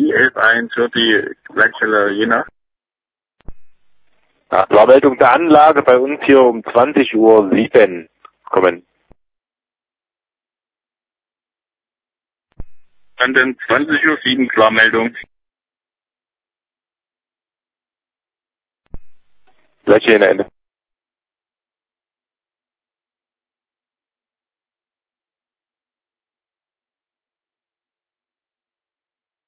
die 11.1 hört die Leitstelle Jena. Ja, Klarmeldung der Anlage bei uns hier um 20:07 Uhr kommen. Dann 20:07 Uhr Klarmeldung. Gleich hier Ende.